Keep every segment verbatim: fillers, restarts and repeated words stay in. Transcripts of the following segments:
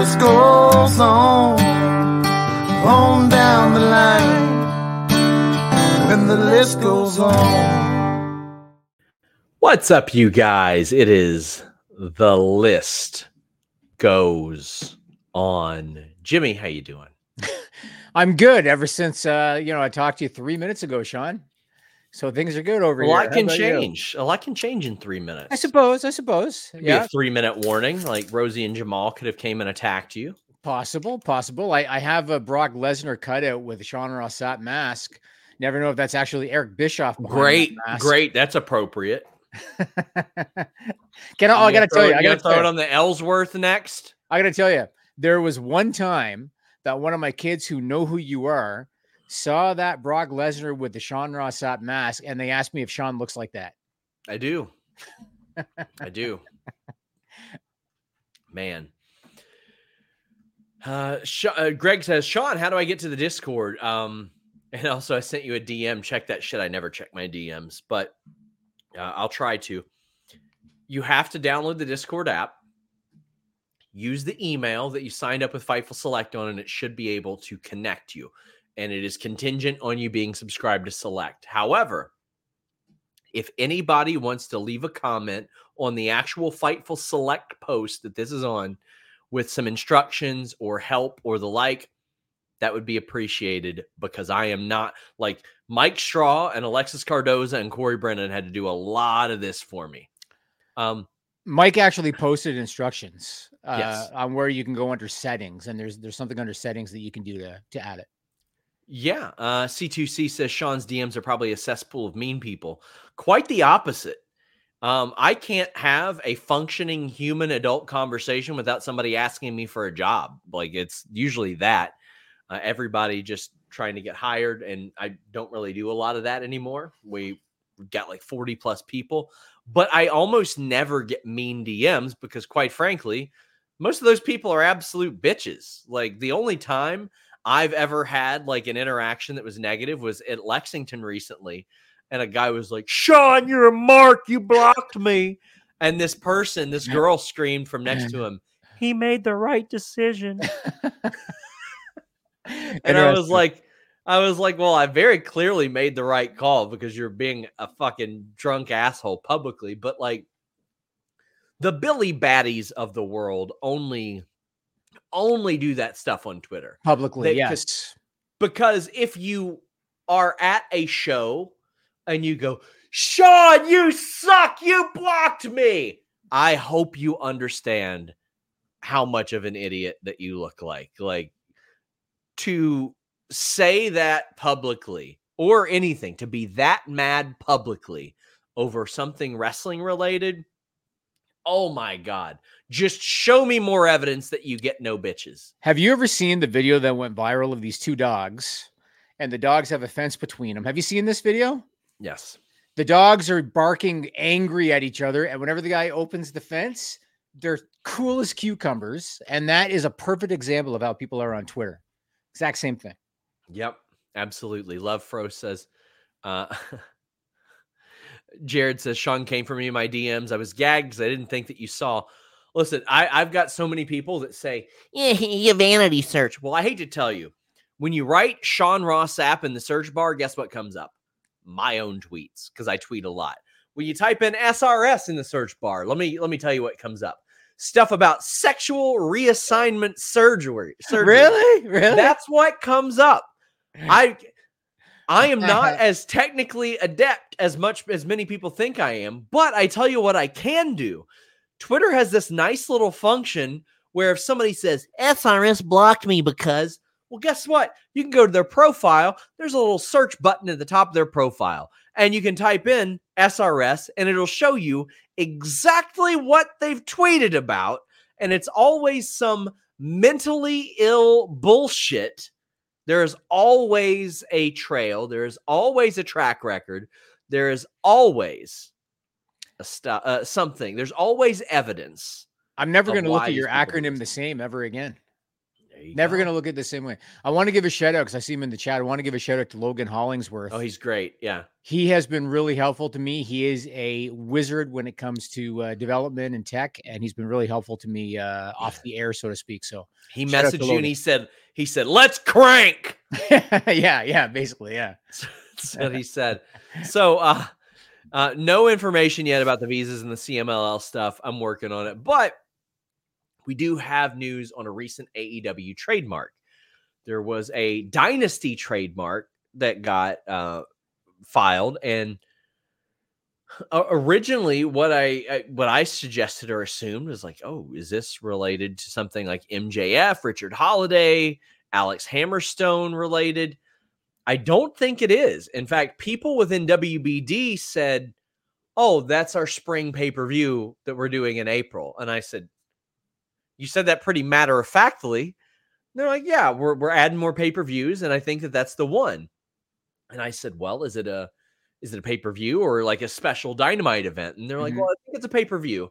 list goes on, on down the line, when the list goes on. What's up, you guys? It is The List Goes On. Jimmy, how you doing? I'm good. Ever since uh, you know, I talked to you three minutes ago, Sean. So things are good over a here. A lot can change. You? A lot can change in three minutes. I suppose. I suppose. Could yeah. Be a three-minute warning, like Rosie and Jamal could have came and attacked you. Possible. Possible. I, I have a Brock Lesnar cutout with a Sean Ross Sapp mask. Never know if that's actually Eric Bischoff. Great. That great. That's appropriate. Can I? Oh, I gotta tell you. I gotta throw it on the Ellsworth next. I gotta tell you. There was one time that one of my kids who know who you are saw that Brock Lesnar with the Sean Ross Sapp mask, and they asked me if Sean looks like that. I do. I do. Man. Uh, Sh- uh, Greg says, Sean, how do I get to the Discord? Um, and also I sent you a D M. Check that shit. I never check my D Ms, but uh, I'll try to. You have to download the Discord app. Use the email that you signed up with Fightful Select on, and it should be able to connect you. And it is contingent on you being subscribed to Select. However, if anybody wants to leave a comment on the actual Fightful Select post that this is on with some instructions or help or the like, that would be appreciated, because I am not like Mike Straw and Alexis Cardoza and Corey Brennan had to do a lot of this for me. Um, Mike actually posted instructions uh, yes. on where you can go under settings, and there's there's something under settings that you can do to to add it. Yeah. Uh, C two C says Sean's D Ms are probably a cesspool of mean people. Quite the opposite. Um, I can't have a functioning human adult conversation without somebody asking me for a job. Like, it's usually that. Uh, everybody just trying to get hired, and I don't really do a lot of that anymore. We got like forty plus people, but I almost never get mean D Ms because, quite frankly, most of those people are absolute bitches. Like, the only time I've ever had like an interaction that was negative was at Lexington recently. And a guy was like, Sean, you're a mark. You blocked me. And this person, this girl screamed from next to him, he made the right decision. And I was like, I was like, well, I very clearly made the right call because you're being a fucking drunk asshole publicly. But like, the Billy Baddies of the world only only do that stuff on Twitter Publicly, They- yes. Because if you are at a show and you go, Sean, you suck, you blocked me, I hope you understand how much of an idiot that you look like. Like, to say that publicly or anything, to be that mad publicly over something wrestling related, oh my God. Just show me more evidence that you get no bitches. Have you ever seen the video that went viral of these two dogs, and the dogs have a fence between them? Have you seen this video? Yes. The dogs are barking angry at each other, and whenever the guy opens the fence, they're cool as cucumbers. And that is a perfect example of how people are on Twitter. Exact same thing. Yep, absolutely. Love Fro says, uh, Jared says, Sean came for me in my D Ms. I was gagged because I didn't think that you saw. Listen, I, I've got so many people that say, yeah, you vanity search. Well, I hate to tell you, when you write Sean Ross Sapp in the search bar, guess what comes up? My own tweets, because I tweet a lot. When you type in S R S in the search bar, let me let me tell you what comes up. Stuff about sexual reassignment surgery. surgery. Really? Really? That's what comes up. I I am not as technically adept as much as many people think I am, but I tell you what I can do. Twitter has this nice little function where if somebody says S R S blocked me because, well, guess what? You can go to their profile. There's a little search button at the top of their profile, and you can type in S R S, and it'll show you exactly what they've tweeted about. And it's always some mentally ill bullshit. There's always a trail. There's always a track record. There is always a st- uh, something. There's always evidence. I'm never of going to look why at your these people do acronym this. the same ever again. Never go. going to look at it the same way. I want to give a shout out because I see him in the chat. I want to give a shout out to Logan Hollingsworth. Oh, he's great. Yeah. He has been really helpful to me. He is a wizard when it comes to uh, development and tech, and he's been really helpful to me uh, off the air, so to speak. So he messaged you and he said, he said, let's crank. yeah, yeah, basically, yeah. That's what he said. So uh, uh, no information yet about the visas and the C M L L stuff. I'm working on it, but we do have news on a recent A E W trademark. There was a Dynasty trademark that got uh, filed, and uh, originally, what I, I what I suggested or assumed was like, oh, is this related to something like M J F, Richard Holiday, Alex Hammerstone related? I don't think it is. In fact, people within W B D said, "Oh, that's our spring pay per view that we're doing in April," and I said, you said that pretty matter of factly. They're like, yeah, we're we're adding more pay-per-views, and I think that that's the one. And I said, well, is it a is it a pay-per-view or like a special Dynamite event? And they're like, Mhm. well, I think it's a pay-per-view.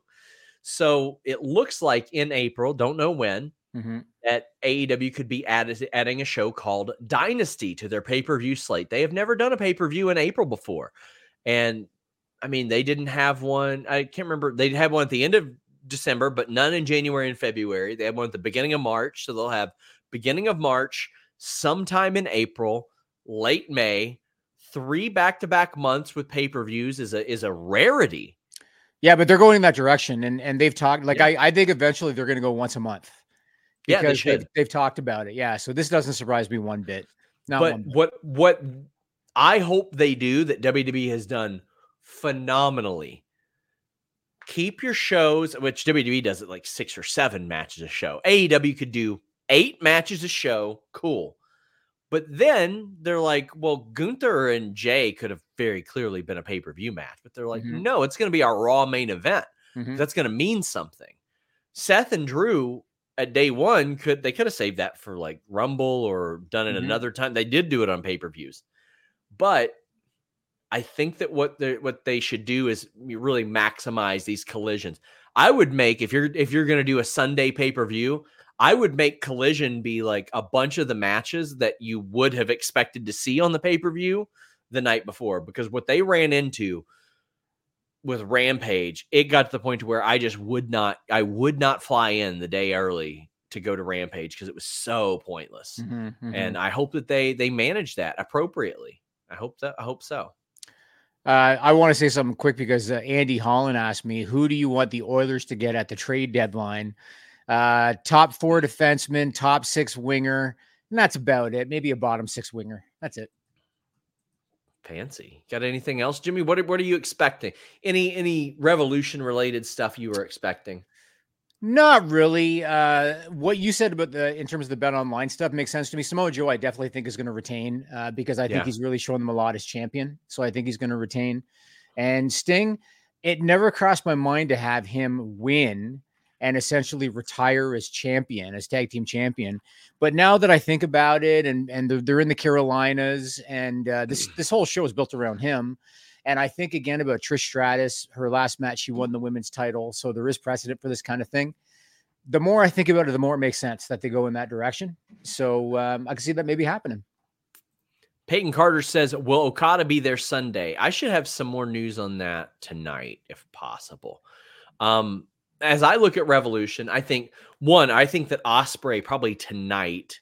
So it looks like in April, don't know when, Mm-hmm. that A E W could be added, adding a show called Dynasty to their pay-per-view slate. They have never done a pay-per-view in April before. And I mean, they didn't have one. I can't remember. They had one at the end of December, but none in January and February. They have one at the beginning of March. So they'll have beginning of March, sometime in April, late May, three back-to-back months with pay-per-views is a, is a rarity. Yeah, but they're going in that direction, and and they've talked. Like Yeah. I, I think eventually they're going to go once a month. Yeah, they Because should. they've, they've talked about it. Yeah, so this doesn't surprise me one bit. Not But one bit. what what I hope they do that W W E has done phenomenally. Keep your shows, which W W E does it like six or seven matches a show. A E W could do eight matches a show. Cool. But then they're like, well, Gunther and Jay could have very clearly been a pay-per-view match. But they're like, Mhm. no, it's going to be our Raw main event. Mhm. That's going to mean something. Seth and Drew at day one could they could have saved that for like Rumble or done it Mhm. another time. They did do it on pay-per-views. But I think that what they what they should do is really maximize these collisions. I would make if you're if you're going to do a Sunday pay-per-view, I would make Collision be like a bunch of the matches that you would have expected to see on the pay-per-view the night before, because what they ran into with Rampage, it got to the point to where I just would not I would not fly in the day early to go to Rampage because it was so pointless. Mhm, mhm. And I hope that they they manage that appropriately. I hope that I hope so. Uh, I want to say something quick because uh, Andy Holland asked me, who do you want the Oilers to get at the trade deadline? Uh, top four defenseman, top six winger, and that's about it. Maybe a bottom six winger. That's it. Fancy. Got anything else, Jimmy? What are, what are you expecting? Any any Revolution related stuff you were expecting? Not really. Uh, what you said about the in terms of the Bet Online stuff makes sense to me. Samoa Joe, I definitely think is going to retain uh, because I think Yeah. he's really shown them a lot as champion. So I think he's going to retain. And Sting, it never crossed my mind to have him win and essentially retire as champion, as tag team champion. But now that I think about it, and and they're, they're in the Carolinas, and uh, this this whole show is built around him. And I think again about Trish Stratus, her last match, she won the women's title. So there is precedent for this kind of thing. The more I think about it, the more it makes sense that they go in that direction. So um, I can see that maybe happening. Peyton Carter says, will Okada be there Sunday? I should have some more news on that tonight, if possible. Um, as I look at Revolution, I think, one, I think that Ospreay probably tonight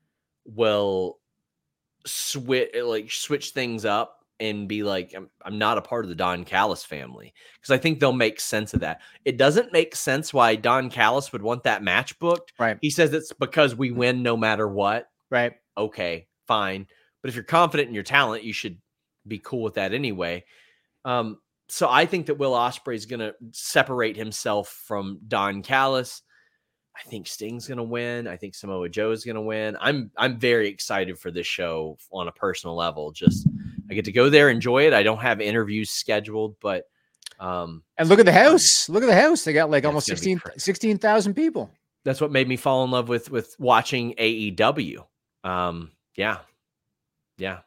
will switch, like switch things up and be like, I'm, I'm not a part of the Don Callis family, because I think they'll make sense of that. It doesn't make sense why Don Callis would want that match booked. Right. He says it's because we win no matter what. Right. Okay, fine. But if you're confident in your talent, you should be cool with that anyway. Um, so I think that Will Ospreay is going to separate himself from Don Callis. I think Sting's going to win. I think Samoa Joe is going to win. I'm I'm very excited for this show on a personal level. Just I get to go there, enjoy it. I don't have interviews scheduled, but um, And look at the house. Look at the house. They got like Yeah, almost it's gonna be sixteen crazy. sixteen thousand people. that's what made me fall in love with with watching A E W. Um, yeah, yeah.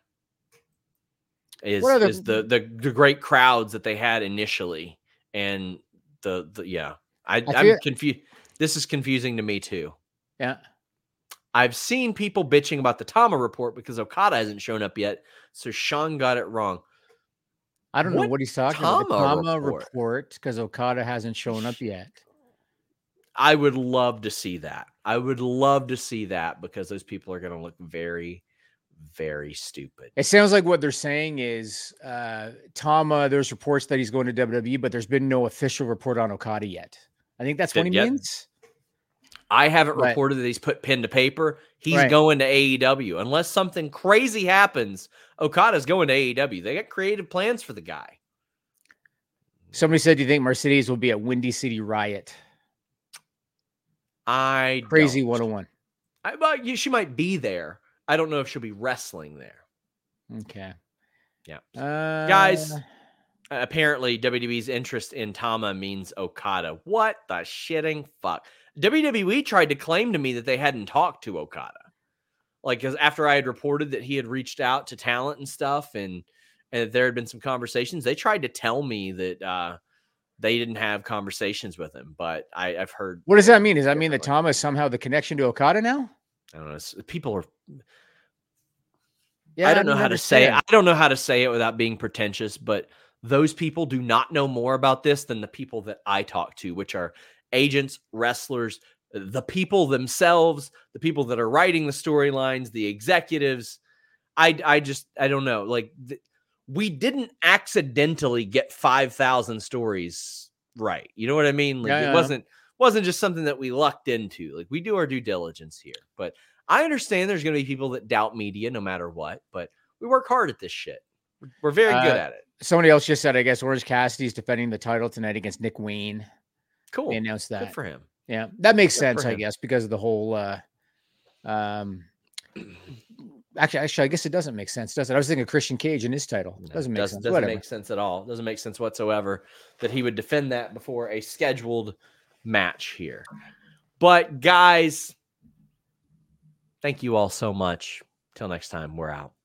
Is, What are the- is the, the the great crowds that they had initially, and the the yeah. I, I I'm feel- confused. This is confusing to me too. Yeah. I've seen people bitching about the Tama report because Okada hasn't shown up yet. So Sean got it wrong. I don't What know what he's talking about. The Tama Tama report? report, because Okada hasn't shown up yet. I would love to see that. I would love to see that because those people are going to look very, very stupid. It sounds like what they're saying is uh, Tama, there's reports that he's going to W W E, but there's been no official report on Okada yet. I think that's what he Yep. means. I haven't But- reported that he's put pen to paper. He's Right. going to A E W. Unless something crazy happens, Okada's going to A E W. They got creative plans for the guy. Somebody said, do you think Mercedes will be at Windy City Riot? I Crazy don't. one oh one. I, but you, she might be there. I don't know if she'll be wrestling there. Okay. Yeah. Uh, Guys, apparently W W E's interest in Tama means Okada. What the shitting fuck? W W E tried to claim to me that they hadn't talked to Okada. Like, because after I had reported that he had reached out to talent and stuff and, and there had been some conversations, they tried to tell me that uh, they didn't have conversations with him. But I, I've heard. What does that mean? Does that mean that differently. Tama is somehow the connection to Okada now? I don't know. it's- People are. Yeah, I don't know how to say it. I understand. don't know how to say it without being pretentious, but those people do not know more about this than the people that I talk to, which are agents, wrestlers, the people themselves, the people that are writing the storylines, the executives. I, I just, I don't know. Like, th- we didn't accidentally get five thousand stories right. You know what I mean? Like, Yeah, it yeah. wasn't, wasn't just something that we lucked into. Like, we do our due diligence here, but I understand there's going to be people that doubt media no matter what, but we work hard at this shit. We're very good Uh, at it. Somebody else just said, I guess Orange Cassidy's defending the title tonight against Nick Wayne. Cool. They announced Good that. for him. Yeah, that makes Good sense, for I him. guess, because of the whole. Uh, um, actually, actually, I guess it doesn't make sense, does it? I was thinking Christian Cage and his title. No, doesn't make doesn't, sense. doesn't Whatever. make sense at all. Doesn't make sense whatsoever that he would defend that before a scheduled match here. But guys, thank you all so much. Till next time, we're out.